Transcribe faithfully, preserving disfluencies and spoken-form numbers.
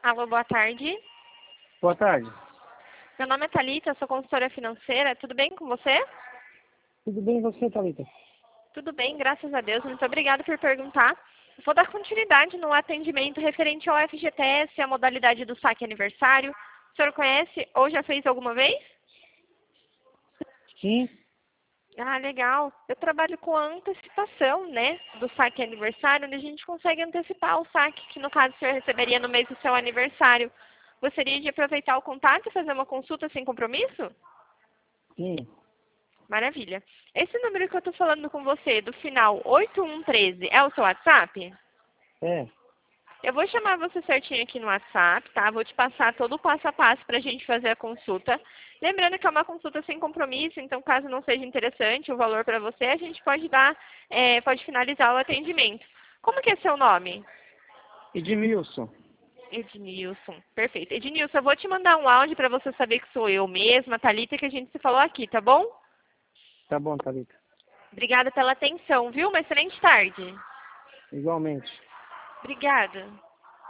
Alô, boa tarde. Boa tarde. Meu nome é Thalita, sou consultora financeira. Tudo bem com você? Tudo bem e você, Thalita? Tudo bem, graças a Deus. Muito obrigada por perguntar. Vou dar continuidade no atendimento referente ao F G T S, a modalidade do saque aniversário. O senhor conhece ou já fez alguma vez? Sim. Ah, legal. Eu trabalho com a antecipação, né, do saque aniversário, onde a gente consegue antecipar o saque, que no caso o senhor receberia no mês do seu aniversário. Gostaria de aproveitar o contato e fazer uma consulta sem compromisso? Sim. Maravilha. Esse número que eu estou falando com você, do final oito um um três, é o seu WhatsApp? É. Eu vou chamar você certinho aqui no WhatsApp, tá? Vou te passar todo o passo a passo para a gente fazer a consulta. Lembrando que é uma consulta sem compromisso, então caso não seja interessante o valor para você, a gente pode dar, é, pode finalizar o atendimento. Como que é seu nome? Edmilson. Ednilson. Perfeito. Ednilson, eu vou te mandar um áudio para você saber que sou eu mesma, Thalita, que a gente se falou aqui, tá bom? Tá bom, Thalita. Obrigada pela atenção, viu? Uma excelente tarde. Igualmente. Obrigada.